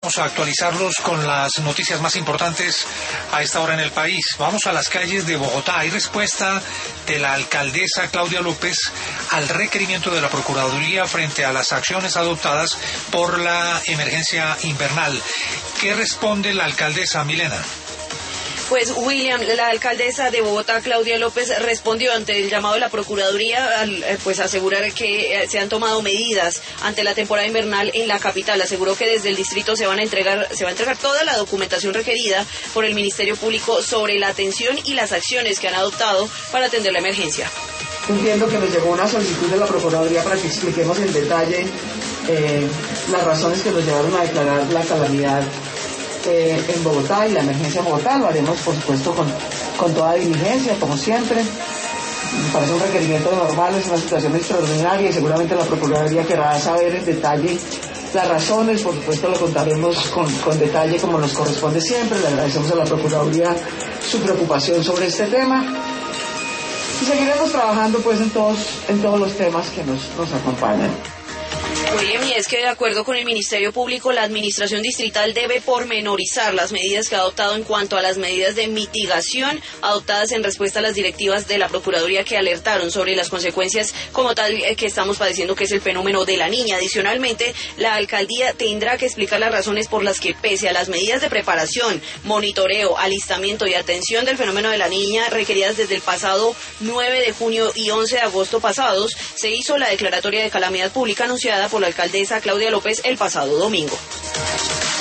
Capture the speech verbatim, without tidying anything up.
Vamos a actualizarlos con las noticias más importantes a esta hora en el país. Vamos a las calles de Bogotá. Hay respuesta de la alcaldesa Claudia López al requerimiento de la Procuraduría frente a las acciones adoptadas por la emergencia invernal. ¿Qué responde la alcaldesa, Milena? Pues William, la alcaldesa de Bogotá, Claudia López, respondió ante el llamado de la Procuraduría al pues asegurar que se han tomado medidas ante la temporada invernal en la capital. Aseguró que desde el distrito se van a entregar, se va a entregar toda la documentación requerida por el Ministerio Público sobre la atención y las acciones que han adoptado para atender la emergencia. Entiendo que nos llegó una solicitud de la Procuraduría para que expliquemos en detalle eh, las razones que nos llevaron a declarar la calamidad Eh, en Bogotá y la emergencia en Bogotá. Lo haremos, por supuesto, con, con toda diligencia, como siempre. Me parece un requerimiento normal, es una situación extraordinaria y seguramente la Procuraduría querrá saber en detalle las razones. Por supuesto, lo contaremos con, con detalle como nos corresponde siempre. Le agradecemos a la Procuraduría su preocupación sobre este tema y seguiremos trabajando pues en todos, en todos los temas que nos, nos acompañan. William, y es que de acuerdo con el Ministerio Público, la Administración Distrital debe pormenorizar las medidas que ha adoptado en cuanto a las medidas de mitigación adoptadas en respuesta a las directivas de la Procuraduría que alertaron sobre las consecuencias como tal que estamos padeciendo, que es el fenómeno de la Niña. Adicionalmente, la alcaldía tendrá que explicar las razones por las que, pese a las medidas de preparación, monitoreo, alistamiento y atención del fenómeno de la Niña requeridas desde el pasado nueve de junio y once de agosto pasados, se hizo la declaratoria de calamidad pública anunciada por la alcaldesa Claudia López el pasado domingo.